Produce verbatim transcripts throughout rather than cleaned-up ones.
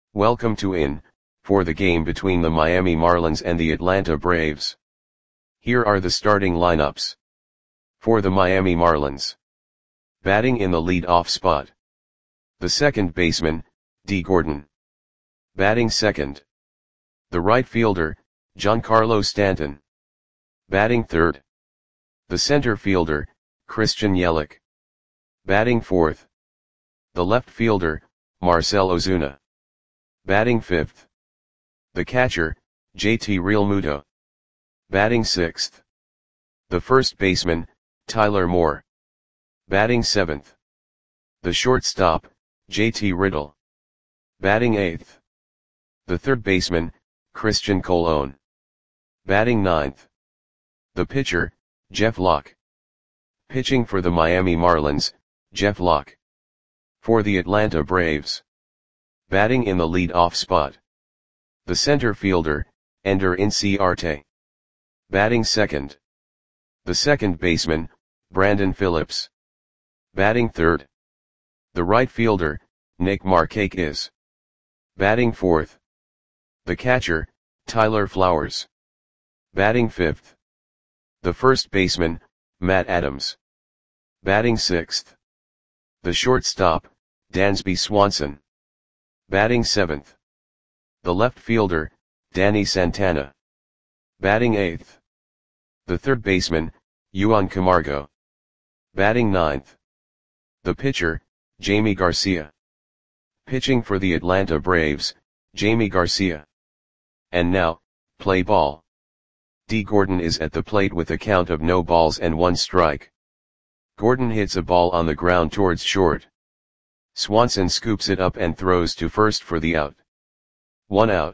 Welcome to In, for the game between the Miami Marlins and the Atlanta Braves. Here are the starting lineups. For the Miami Marlins. Batting in the lead-off spot. The second baseman, Dee Gordon. Batting second. The right fielder, Giancarlo Stanton. Batting third. The center fielder, Christian Yelich. Batting fourth. The left fielder, Marcell Ozuna. Batting fifth. The catcher, J T Realmuto. Batting sixth. The first baseman, Tyler Moore. Batting seventh. The shortstop, J T Riddle. Batting eighth. The third baseman, Christian Colon. Batting ninth. The pitcher, Jeff Locke. Pitching for the Miami Marlins, Jeff Locke. For the Atlanta Braves. Batting in the lead-off spot. The center fielder, Ender Inciarte. Batting second. The second baseman, Brandon Phillips. Batting third. The right fielder, Nick Markakis. Batting fourth. The catcher, Tyler Flowers. Batting fifth. The first baseman, Matt Adams. Batting sixth. The shortstop, Dansby Swanson. Batting seventh. The left fielder, Danny Santana. Batting eighth. The third baseman, Juan Camargo. Batting ninth. The pitcher, Jamie Garcia. Pitching for the Atlanta Braves, Jamie Garcia. And now, play ball. Dee Gordon is at the plate with a count of no balls and one strike. Gordon hits a ball on the ground towards short. Swanson scoops it up and throws to first for the out. One out.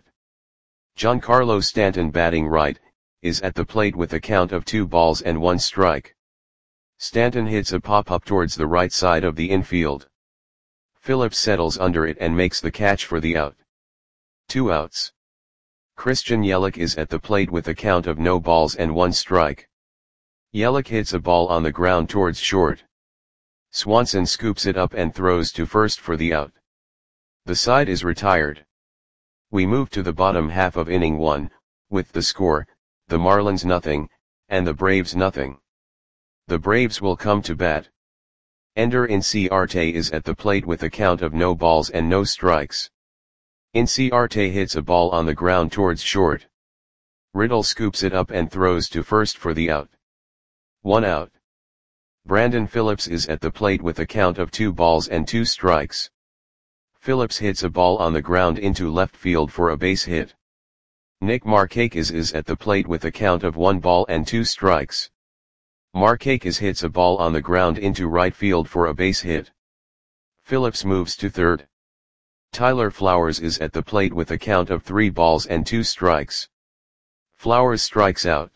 Giancarlo Stanton, batting right, is at the plate with a count of two balls and one strike. Stanton hits a pop-up towards the right side of the infield. Phillips settles under it and makes the catch for the out. Two outs. Christian Yelich is at the plate with a count of no balls and one strike. Yelich hits a ball on the ground towards short. Swanson scoops it up and throws to first for the out. The side is retired. We move to the bottom half of inning one, with the score, the Marlins nothing, and the Braves nothing. The Braves will come to bat. Ender Inciarte is at the plate with a count of no balls and no strikes. Inciarte hits a ball on the ground towards short. Riddle scoops it up and throws to first for the out. One out. Brandon Phillips is at the plate with a count of two balls and two strikes. Phillips hits a ball on the ground into left field for a base hit. Nick Markakis is at the plate with a count of one ball and two strikes. Markakis hits a ball on the ground into right field for a base hit. Phillips moves to third. Tyler Flowers is at the plate with a count of three balls and two strikes. Flowers strikes out.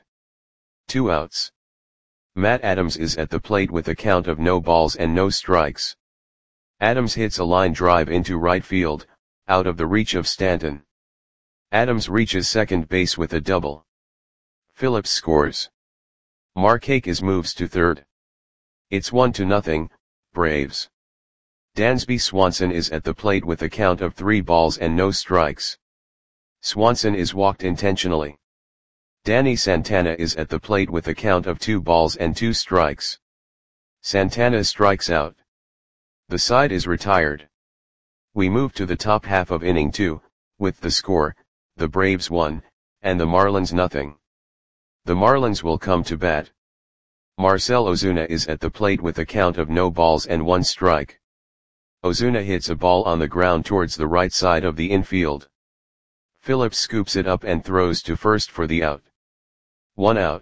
Two outs. Matt Adams is at the plate with a count of no balls and no strikes. Adams hits a line drive into right field, out of the reach of Stanton. Adams reaches second base with a double. Phillips scores. Markakis moves to third. It's one to nothing, Braves. Dansby Swanson is at the plate with a count of three balls and no strikes. Swanson is walked intentionally. Danny Santana is at the plate with a count of two balls and two strikes. Santana strikes out. The side is retired. We move to the top half of inning two, with the score, the Braves one, and the Marlins nothing. The Marlins will come to bat. Marcell Ozuna is at the plate with a count of no balls and one strike. Ozuna hits a ball on the ground towards the right side of the infield. Phillips scoops it up and throws to first for the out. One out.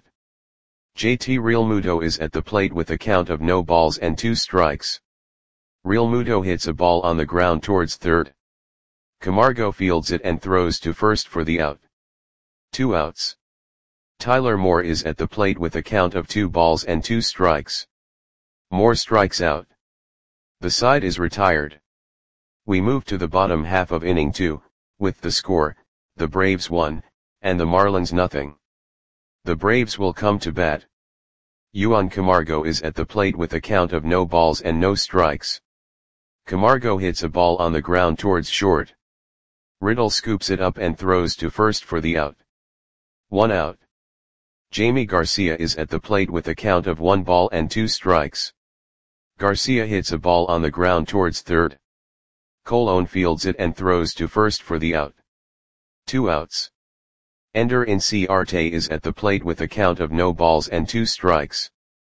J T Realmuto is at the plate with a count of no balls and two strikes. Realmuto hits a ball on the ground towards third. Camargo fields it and throws to first for the out. Two outs. Tyler Moore is at the plate with a count of two balls and two strikes. Moore strikes out. The side is retired. We move to the bottom half of inning two, with the score, the Braves one, and the Marlins nothing. The Braves will come to bat. Juan Camargo is at the plate with a count of no balls and no strikes. Camargo hits a ball on the ground towards short. Riddle scoops it up and throws to first for the out. One out. Jamie Garcia is at the plate with a count of one ball and two strikes. Garcia hits a ball on the ground towards third. Colon fields it and throws to first for the out. Two outs. Ender Inciarte is at the plate with a count of no balls and two strikes.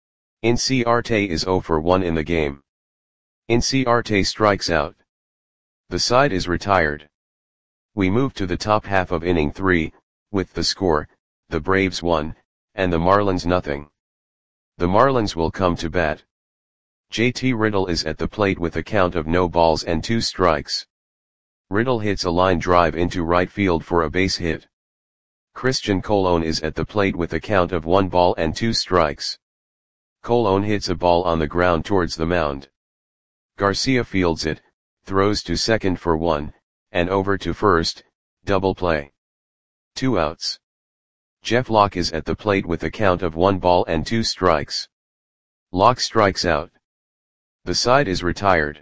Inciarte is zero for one in the game. Inciarte strikes out. The side is retired. We move to the top half of inning three, with the score, the Braves one, and the Marlins nothing. The Marlins will come to bat. J T Riddle is at the plate with a count of no balls and two strikes. Riddle hits a line drive into right field for a base hit. Christian Colon is at the plate with a count of one ball and two strikes. Colon hits a ball on the ground towards the mound. Garcia fields it, throws to second for one, and over to first, double play. Two outs. Jeff Locke is at the plate with a count of one ball and two strikes. Locke strikes out. The side is retired.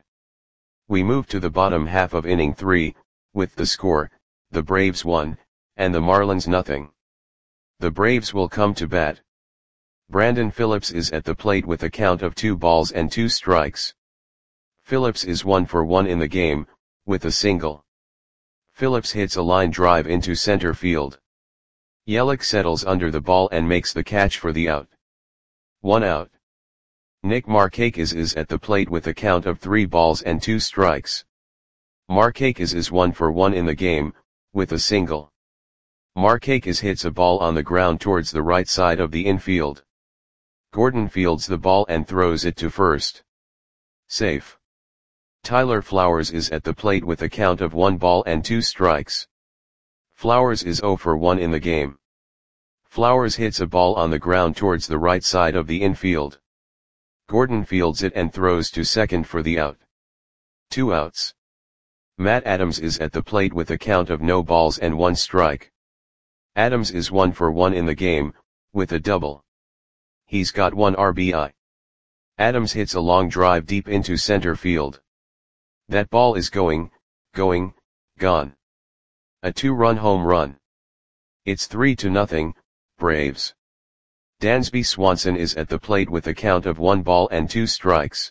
We move to the bottom half of inning three, with the score, the Braves one, and the Marlins nothing. The Braves will come to bat. Brandon Phillips is at the plate with a count of two balls and two strikes. Phillips is one for one in the game, with a single. Phillips hits a line drive into center field. Yelich settles under the ball and makes the catch for the out. One out. Nick Markakis is at the plate with a count of three balls and two strikes. Markakis is one for one in the game, with a single. Markakis hits a ball on the ground towards the right side of the infield. Gordon fields the ball and throws it to first. Safe. Tyler Flowers is at the plate with a count of one ball and two strikes. Flowers is zero for one in the game. Flowers hits a ball on the ground towards the right side of the infield. Gordon fields it and throws to second for the out. Two outs. Matt Adams is at the plate with a count of no balls and one strike. Adams is one for one in the game, with a double. He's got one R B I. Adams hits a long drive deep into center field. That ball is going, going, gone. A two-run home run. It's three to nothing, Braves. Dansby Swanson is at the plate with a count of one ball and two strikes.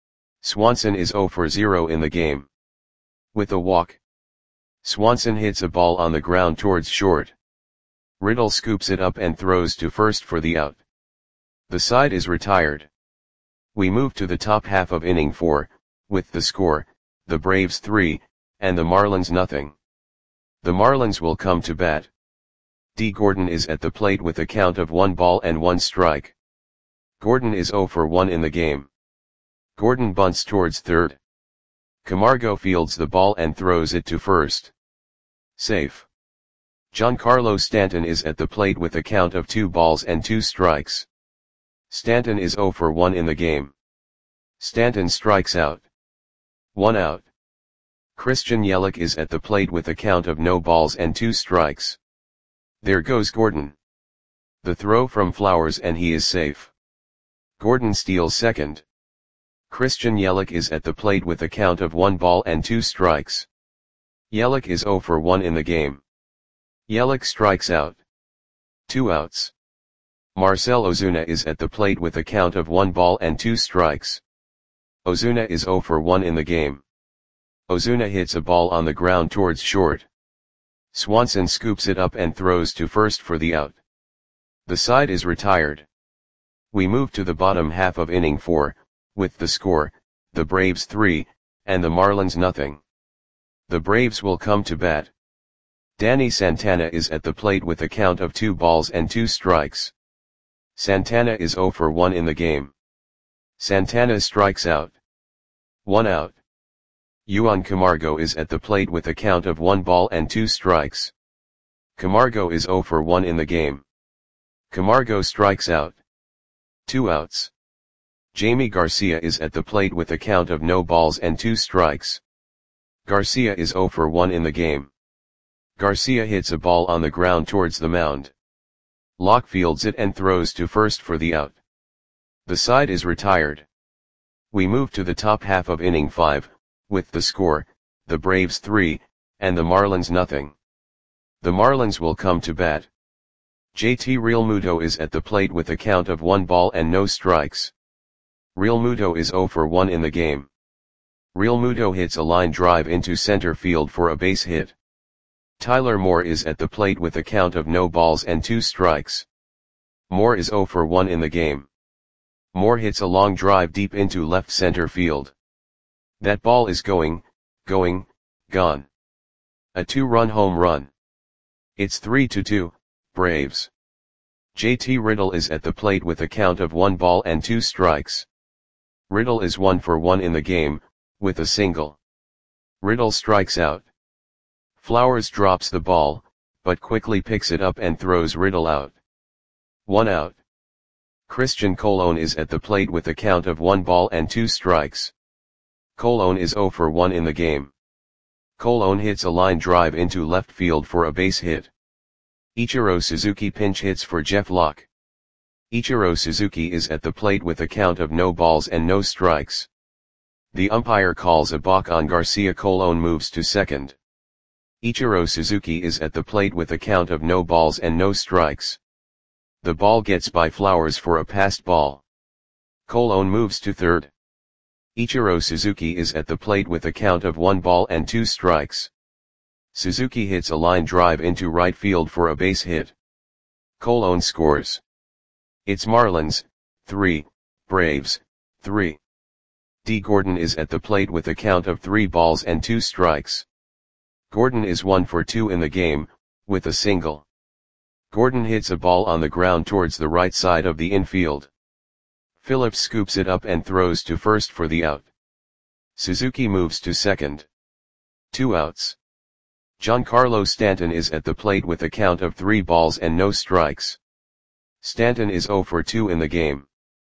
Swanson is zero for zero in the game. With a walk. Swanson hits a ball on the ground towards short. Riddle scoops it up and throws to first for the out. The side is retired. We move to the top half of inning four, with the score, the Braves three, and the Marlins nothing. The Marlins will come to bat. D. Gordon is at the plate with a count of one ball and one strike. Gordon is zero for one in the game. Gordon bunts towards third. Camargo fields the ball and throws it to first. Safe. Giancarlo Stanton is at the plate with a count of two balls and two strikes. Stanton is zero for one in the game. Stanton strikes out. One out. Christian Yelich is at the plate with a count of no balls and two strikes. There goes Gordon. The throw from Flowers and he is safe. Gordon steals second. Christian Yelich is at the plate with a count of one ball and two strikes. Yelich is zero for one in the game. Yelich strikes out. Two outs. Marcell Ozuna is at the plate with a count of one ball and two strikes. Ozuna is zero for one in the game. Ozuna hits a ball on the ground towards short. Swanson scoops it up and throws to first for the out. The side is retired. We move to the bottom half of inning four, with the score, the Braves three, and the Marlins nothing. The Braves will come to bat. Danny Santana is at the plate with a count of two balls and two strikes. Santana is zero for one in the game. Santana strikes out. One out. Juan Camargo is at the plate with a count of one ball and two strikes. Camargo is zero for one in the game. Camargo strikes out. Two outs. Jamie Garcia is at the plate with a count of no balls and two strikes. Garcia is zero for one in the game. Garcia hits a ball on the ground towards the mound. Locke fields it and throws to first for the out. The side is retired. We move to the top half of inning five, with the score, the Braves three, and the Marlins nothing. The Marlins will come to bat. J T Realmuto is at the plate with a count of one ball and no strikes. Realmuto is zero for one in the game. Realmuto hits a line drive into center field for a base hit. Tyler Moore is at the plate with a count of no balls and two strikes. Moore is zero for one in the game. Moore hits a long drive deep into left center field. That ball is going, going, gone. A two-run home run. It's three to two, Braves. J T Riddle is at the plate with a count of one ball and two strikes. Riddle is one for one in the game, with a single. Riddle strikes out. Flowers drops the ball, but quickly picks it up and throws Riddle out. One out. Christian Colon is at the plate with a count of one ball and two strikes. Colon is zero for one in the game. Colon hits a line drive into left field for a base hit. Ichiro Suzuki pinch hits for Jeff Locke. Ichiro Suzuki is at the plate with a count of no balls and no strikes. The umpire calls a balk on Garcia. Colon moves to second. Ichiro Suzuki is at the plate with a count of no balls and no strikes. The ball gets by Flowers for a passed ball. Colon moves to third. Ichiro Suzuki is at the plate with a count of one ball and two strikes. Suzuki hits a line drive into right field for a base hit. Colon scores. It's Marlins, three, Braves, three. D. Gordon is at the plate with a count of three balls and two strikes. Gordon is one for two in the game, with a single. Gordon hits a ball on the ground towards the right side of the infield. Phillips scoops it up and throws to first for the out. Suzuki moves to second. Two outs. Giancarlo Stanton is at the plate with a count of three balls and no strikes. Stanton is zero for two in the game.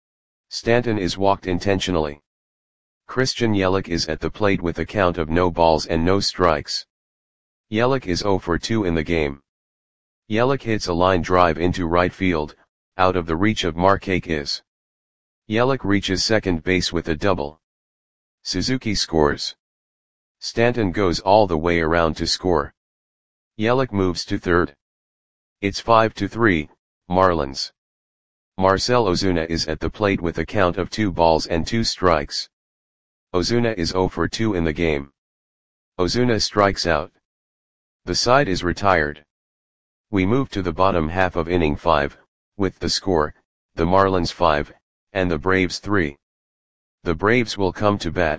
Stanton is walked intentionally. Christian Yelich is at the plate with a count of no balls and no strikes. Yelich is zero for two in the game. Yelich hits a line drive into right field, out of the reach of Markakis. Yelich reaches second base with a double. Suzuki scores. Stanton goes all the way around to score. Yelich moves to third. It's five to three, Marlins. Marcell Ozuna is at the plate with a count of two balls and two strikes. Ozuna is zero for two in the game. Ozuna strikes out. The side is retired. We move to the bottom half of inning five, with the score, the Marlins five, and the Braves three. The Braves will come to bat.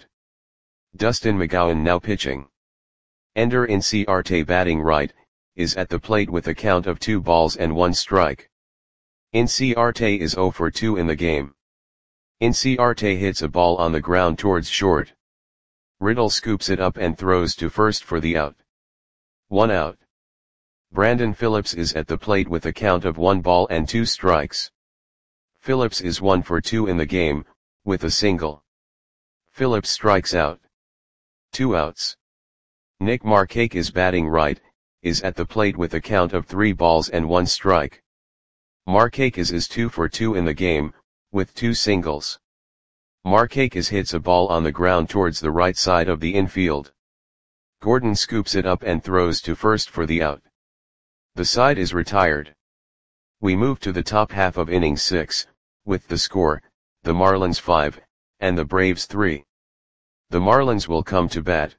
Dustin McGowan now pitching. Ender Inciarte batting right, is at the plate with a count of two balls and one strike. Inciarte is zero for two in the game. Inciarte hits a ball on the ground towards short. Riddle scoops it up and throws to first for the out. One out. Brandon Phillips is at the plate with a count of one ball and two strikes. Phillips is one for two in the game, with a single. Phillips strikes out. Two outs. Nick Markakis batting right, is at the plate with a count of three balls and one strike. Markakis is two for two in the game, with two singles. Markakis hits a ball on the ground towards the right side of the infield. Gordon scoops it up and throws to first for the out. The side is retired. We move to the top half of inning six, with the score, the Marlins five, and the Braves three. The Marlins will come to bat.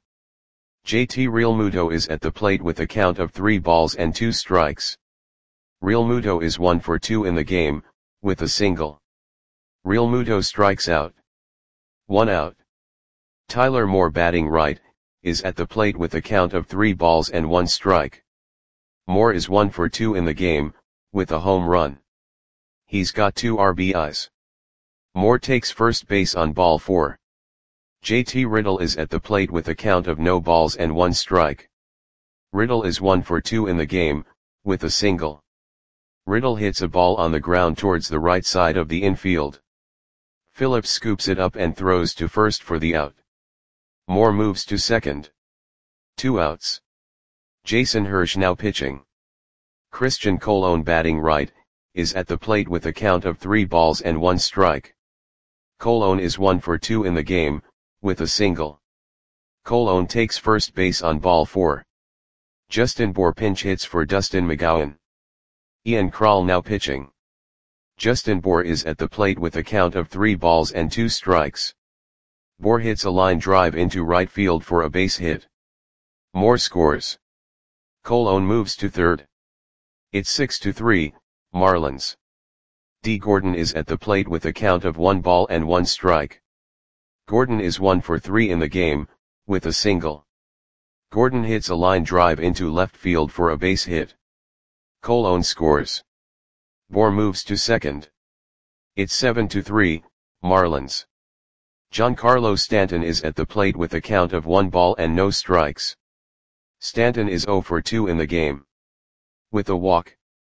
J T Realmuto is at the plate with a count of three balls and two strikes. Realmuto is one for two in the game, with a single. Realmuto strikes out. One out. Tyler Moore batting right, is at the plate with a count of three balls and one strike. Moore is one for two in the game, with a home run. He's got two R B Is. Moore takes first base on ball four. J T Riddle is at the plate with a count of no balls and one strike. Riddle is one for two in the game, with a single. Riddle hits a ball on the ground towards the right side of the infield. Phillips scoops it up and throws to first for the out. Moore moves to second. Two outs. Jason Hirsch now pitching. Christian Colon batting right, is at the plate with a count of three balls and one strike. Colon is one for two in the game, with a single. Colon takes first base on ball four. Justin Bour pinch hits for Dustin McGowan. Ian Krall now pitching. Justin Bour is at the plate with a count of three balls and two strikes. Bour hits a line drive into right field for a base hit. Moore scores. Colon moves to third. It's six to three, Marlins. D. Gordon is at the plate with a count of one ball and one strike. Gordon is one for three in the game, with a single. Gordon hits a line drive into left field for a base hit. Colon scores. Bour moves to second. It's seven to three, Marlins. Giancarlo Stanton is at the plate with a count of one ball and no strikes. Stanton is zero for two in the game. With a walk.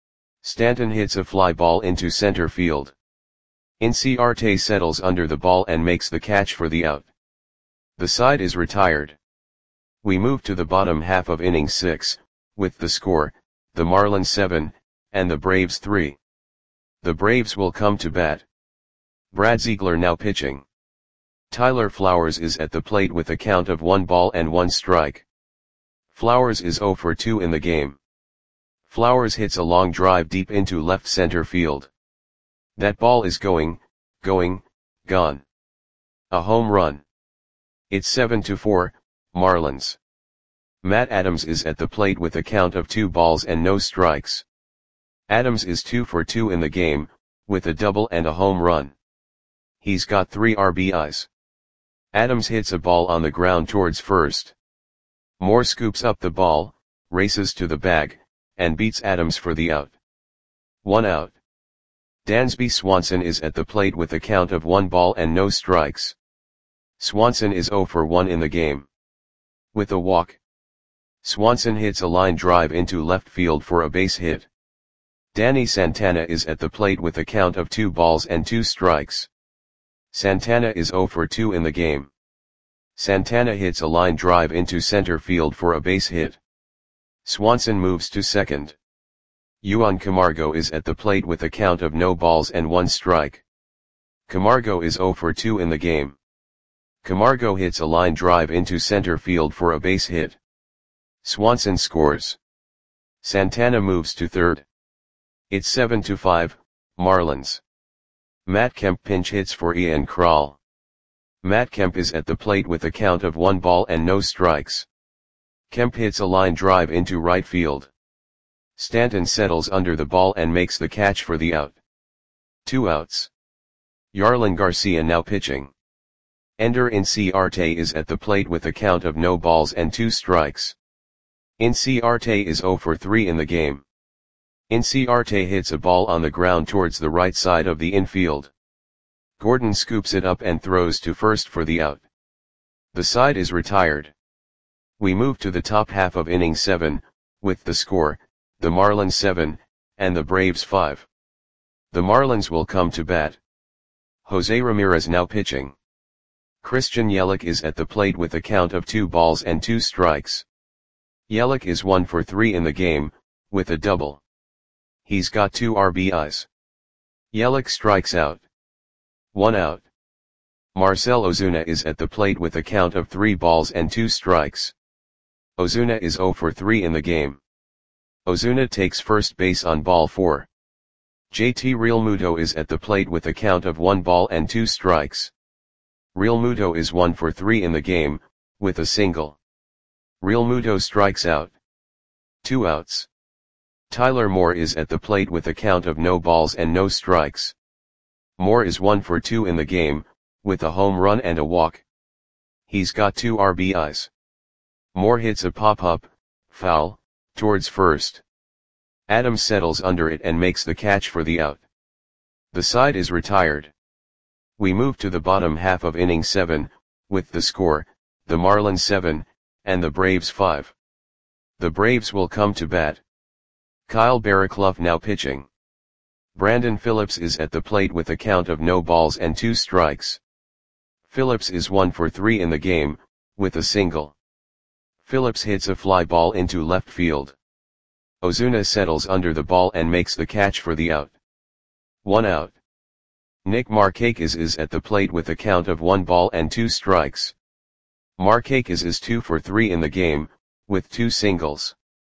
Stanton hits a fly ball into center field. Inciarte settles under the ball and makes the catch for the out. The side is retired. We move to the bottom half of inning six, with the score, the Marlins seven, and the Braves three. The Braves will come to bat. Brad Ziegler now pitching. Tyler Flowers is at the plate with a count of one ball and one strike. Flowers is zero for two in the game. Flowers hits a long drive deep into left center field. That ball is going, going, gone. A home run. It's seven to four, Marlins. Matt Adams is at the plate with a count of two balls and no strikes. Adams is two for two in the game, with a double and a home run. He's got three R B Is. Adams hits a ball on the ground towards first. Moore scoops up the ball, races to the bag, and beats Adams for the out. One out. Dansby Swanson is at the plate with a count of one ball and no strikes. Swanson is zero for one in the game. With a walk. Swanson hits a line drive into left field for a base hit. Danny Santana is at the plate with a count of two balls and two strikes. Santana is zero for two in the game. Santana hits a line drive into center field for a base hit. Swanson moves to second. Juan Camargo is at the plate with a count of no balls and one strike. Camargo is zero for two in the game. Camargo hits a line drive into center field for a base hit. Swanson scores. Santana moves to third. It's seven to five, Marlins. Matt Kemp pinch hits for Ian Krall. Matt Kemp is at the plate with a count of one ball and no strikes. Kemp hits a line drive into right field. Stanton settles under the ball and makes the catch for the out. Two outs. Yarlin Garcia now pitching. Ender Inciarte is at the plate with a count of no balls and two strikes. Inciarte is zero for three in the game. Inciarte hits a ball on the ground towards the right side of the infield. Gordon scoops it up and throws to first for the out. The side is retired. We move to the top half of inning seven, with the score, the Marlins seven, and the Braves five. The Marlins will come to bat. Jose Ramirez now pitching. Christian Yelich is at the plate with a count of two balls and two strikes. Yelich is one for three in the game, with a double. He's got two R B Is. Yelich strikes out. One out. Marcell Ozuna is at the plate with a count of three balls and two strikes. Ozuna is zero for three in the game. Ozuna takes first base on ball four. J T Realmuto is at the plate with a count of one ball and two strikes. Realmuto is one for three in the game, with a single. Realmuto strikes out. Two outs. Tyler Moore is at the plate with a count of no balls and no strikes. Moore is one for two in the game, with a home run and a walk. He's got two R B Is. Moore hits a pop-up, foul, towards first. Adams settles under it and makes the catch for the out. The side is retired. We move to the bottom half of inning seven, with the score, the Marlins seven, and the Braves five. The Braves will come to bat. Kyle Barraclough now pitching. Brandon Phillips is at the plate with a count of no balls and two strikes. Phillips is one for three in the game, with a single. Phillips hits a fly ball into left field. Ozuna settles under the ball and makes the catch for the out. One out. Nick Markakis is at the plate with a count of one ball and two strikes. Markakis is two for three in the game, with two singles.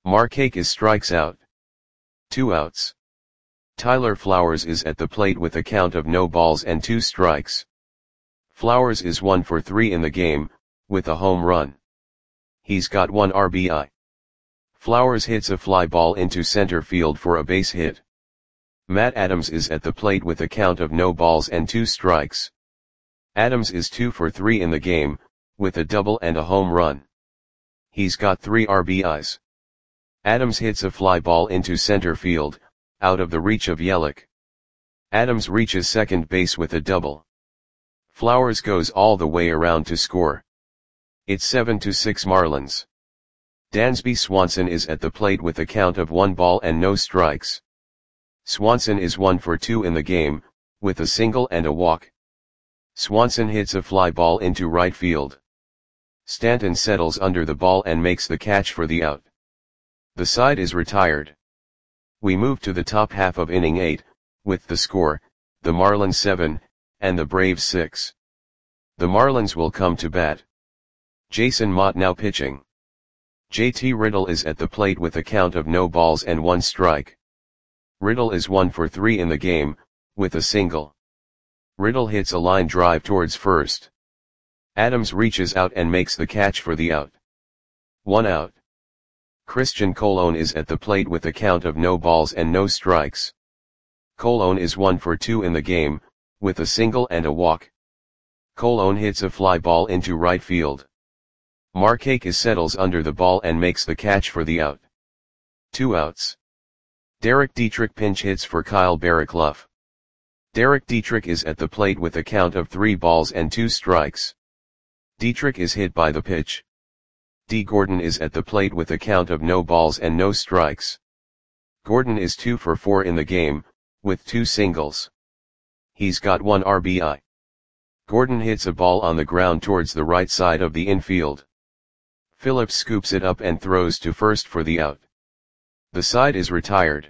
Markakis strikes out. Two outs. Tyler Flowers is at the plate with a count of no balls and two strikes. Flowers is one for three in the game, with a home run. He's got one R B I. Flowers hits a fly ball into center field for a base hit. Matt Adams is at the plate with a count of no balls and two strikes. Adams is two for three in the game, with a double and a home run. He's got three R B Is. Adams hits a fly ball into center field, out of the reach of Yelich. Adams reaches second base with a double. Flowers goes all the way around to score. It's seven to six Marlins. Dansby Swanson is at the plate with a count of one ball and no strikes. Swanson is one for two in the game, with a single and a walk. Swanson hits a fly ball into right field. Stanton settles under the ball and makes the catch for the out. The side is retired. We move to the top half of inning eight, with the score, the Marlins seven, and the Braves six. The Marlins will come to bat. Jason Motte now pitching. J T Riddle is at the plate with a count of no balls and one strike. Riddle is one for three in the game, with a single. Riddle hits a line drive towards first. Adams reaches out and makes the catch for the out. One out. Christian Colon is at the plate with a count of no balls and no strikes. Colon is one for two in the game, with a single and a walk. Colon hits a fly ball into right field. Markakis settles under the ball and makes the catch for the out. Two outs. Derek Dietrich pinch hits for Kyle Barraclough. Derek Dietrich is at the plate with a count of three balls and two strikes. Dietrich is hit by the pitch. D. Gordon is at the plate with a count of no balls and no strikes. Gordon is two for four in the game, with two singles. He's got one R B I. Gordon hits a ball on the ground towards the right side of the infield. Phillips scoops it up and throws to first for the out. The side is retired.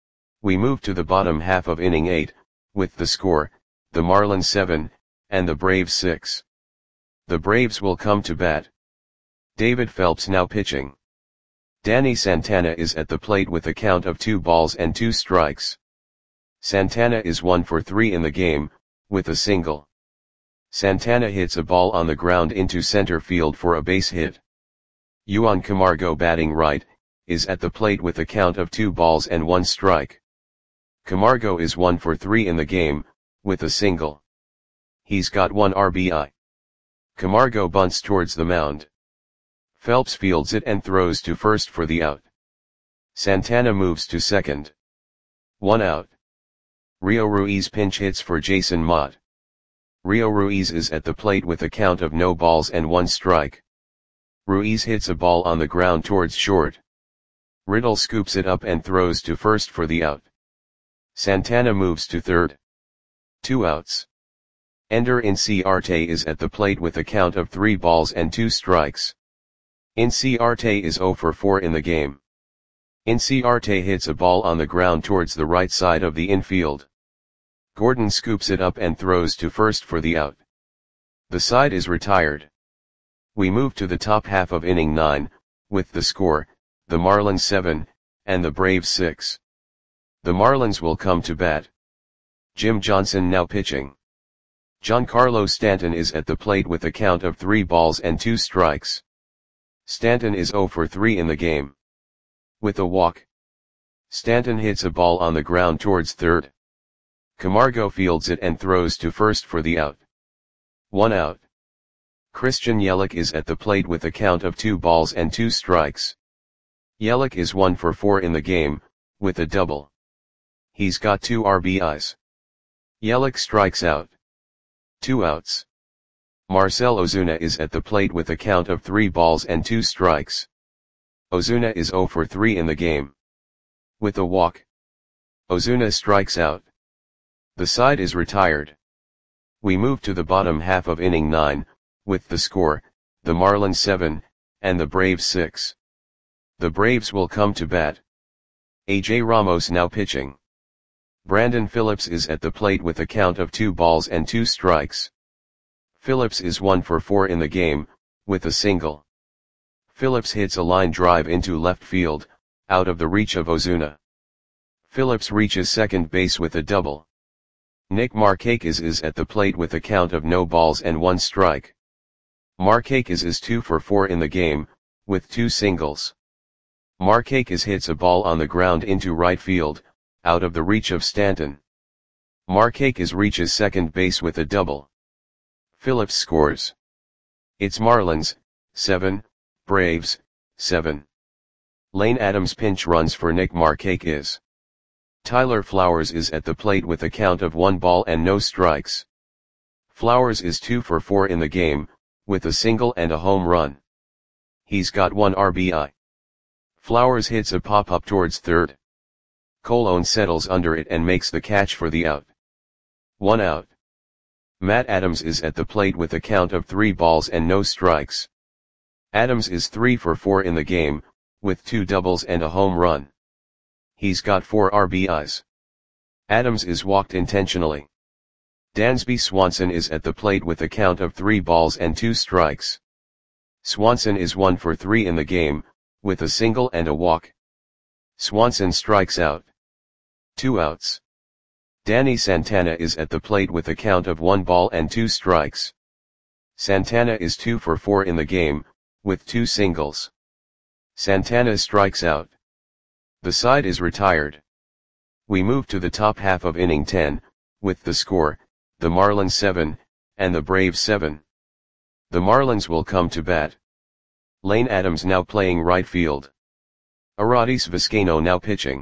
We move to the bottom half of inning eight, with the score, the Marlins seven, and the Braves six. The Braves will come to bat. David Phelps now pitching. Danny Santana is at the plate with a count of two balls and two strikes. Santana is one for three in the game, with a single. Santana hits a ball on the ground into center field for a base hit. Juan Camargo batting right, is at the plate with a count of two balls and one strike. Camargo is one for three in the game, with a single. He's got one R B I. Camargo bunts towards the mound. Phelps fields it and throws to first for the out. Santana moves to second. One out. Rio Ruiz pinch hits for Jason Motte. Rio Ruiz is at the plate with a count of no balls and one strike. Ruiz hits a ball on the ground towards short. Riddle scoops it up and throws to first for the out. Santana moves to third. Two outs. Ender Inciarte is at the plate with a count of three balls and two strikes. Inciarte is zero for four in the game. Inciarte hits a ball on the ground towards the right side of the infield. Gordon scoops it up and throws to first for the out. The side is retired. We move to the top half of inning nine, with the score, the Marlins seven, and the Braves six. The Marlins will come to bat. Jim Johnson now pitching. Giancarlo Stanton is at the plate with a count of three balls and two strikes. Stanton is zero for three in the game. With a walk. Stanton hits a ball on the ground towards third. Camargo fields it and throws to first for the out. One out. Christian Yelich is at the plate with a count of two balls and two strikes. Yelich is one for four in the game, with a double. He's got two R B Is. Yelich strikes out. Two outs. Marcell Ozuna is at the plate with a count of three balls and two strikes. Ozuna is zero for three in the game. With a walk. Ozuna strikes out. The side is retired. We move to the bottom half of inning nine, with the score, the Marlins seven, and the Braves six. The Braves will come to bat. A J Ramos now pitching. Brandon Phillips is at the plate with a count of two balls and two strikes. Phillips is one for four in the game, with a single. Phillips hits a line drive into left field, out of the reach of Ozuna. Phillips reaches second base with a double. Nick Markakis is at the plate with a count of no balls and one strike. Markakis is two for four in the game, with two singles. Markakis hits a ball on the ground into right field, out of the reach of Stanton. Markakis reaches second base with a double. Phillips scores. It's Marlins, seven, Braves, seven. Lane Adams pinch runs for Nick Markakis. Tyler Flowers is at the plate with a count of one ball and no strikes. Flowers is two for four in the game, with a single and a home run. He's got one R B I. Flowers hits a pop-up towards third. Colon settles under it and makes the catch for the out. One out. Matt Adams is at the plate with a count of three balls and no strikes. Adams is three for four in the game, with two doubles and a home run. He's got four R B Is. Adams is walked intentionally. Dansby Swanson is at the plate with a count of three balls and two strikes. Swanson is one for three in the game, with a single and a walk. Swanson strikes out. Two outs. Danny Santana is at the plate with a count of one ball and two strikes. Santana is two for four in the game, with two singles. Santana strikes out. The side is retired. We move to the top half of inning ten, with the score, the Marlins seven, and the Braves seven. The Marlins will come to bat. Lane Adams now playing right field. Aradis Vizcaino now pitching.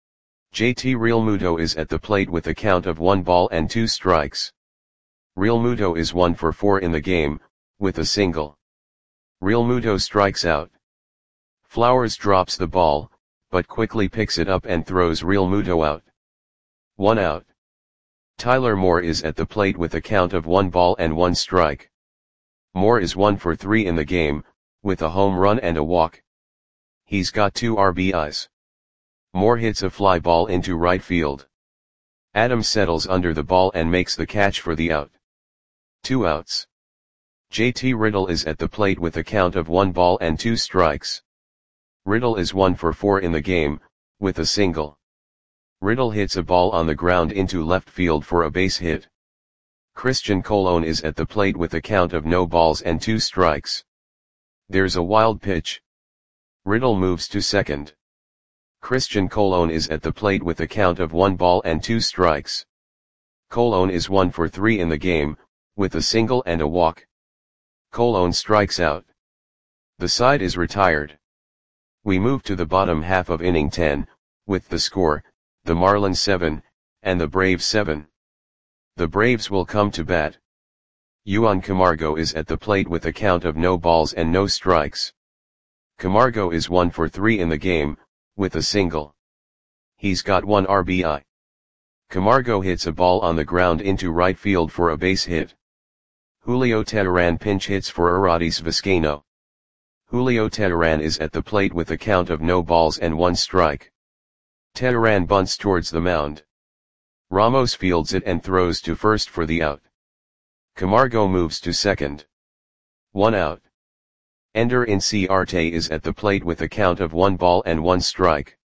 J T Realmuto is at the plate with a count of one ball and two strikes. Realmuto is one for four in the game, with a single. Realmuto strikes out. Flowers drops the ball, but quickly picks it up and throws Realmuto out. One out. Tyler Moore is at the plate with a count of one ball and one strike. Moore is one for three in the game, with a home run and a walk. He's got two R B Is. Moore hits a fly ball into right field. Adams settles under the ball and makes the catch for the out. Two outs. J T Riddle is at the plate with a count of one ball and two strikes. Riddle is one for four in the game, with a single. Riddle hits a ball on the ground into left field for a base hit. Christian Colon is at the plate with a count of no balls and two strikes. There's a wild pitch. Riddle moves to second. Christian Colon is at the plate with a count of one ball and two strikes. Colon is one for three in the game, with a single and a walk. Colon strikes out. The side is retired. We move to the bottom half of inning ten, with the score, the Marlins seven, and the Braves seven. The Braves will come to bat. Juan Camargo is at the plate with a count of no balls and no strikes. Camargo is one for three in the game, with a single. He's got one R B I. Camargo hits a ball on the ground into right field for a base hit. Julio Teheran pinch hits for Aradis Vizcaino. Julio Teheran is at the plate with a count of no balls and one strike. Teheran bunts towards the mound. Ramos fields it and throws to first for the out. Camargo moves to second. One out. Ender Inciarte is at the plate with a count of one ball and one strike.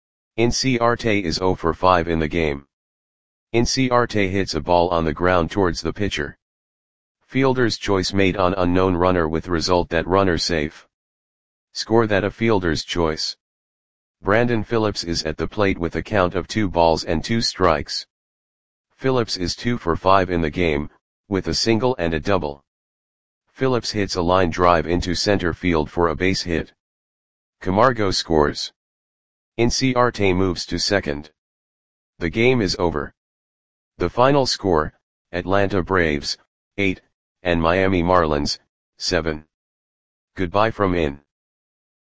Inciarte is zero for five in the game. Inciarte hits a ball on the ground towards the pitcher. Fielder's choice made on unknown runner with result that runner safe. Score that a fielder's choice. Brandon Phillips is at the plate with a count of two balls and two strikes. Phillips is two for five in the game, with a single and a double. Phillips hits a line drive into center field for a base hit. Camargo scores. Inciarte moves to second. The game is over. The final score, Atlanta Braves, eight, and Miami Marlins, seven. Goodbye from in.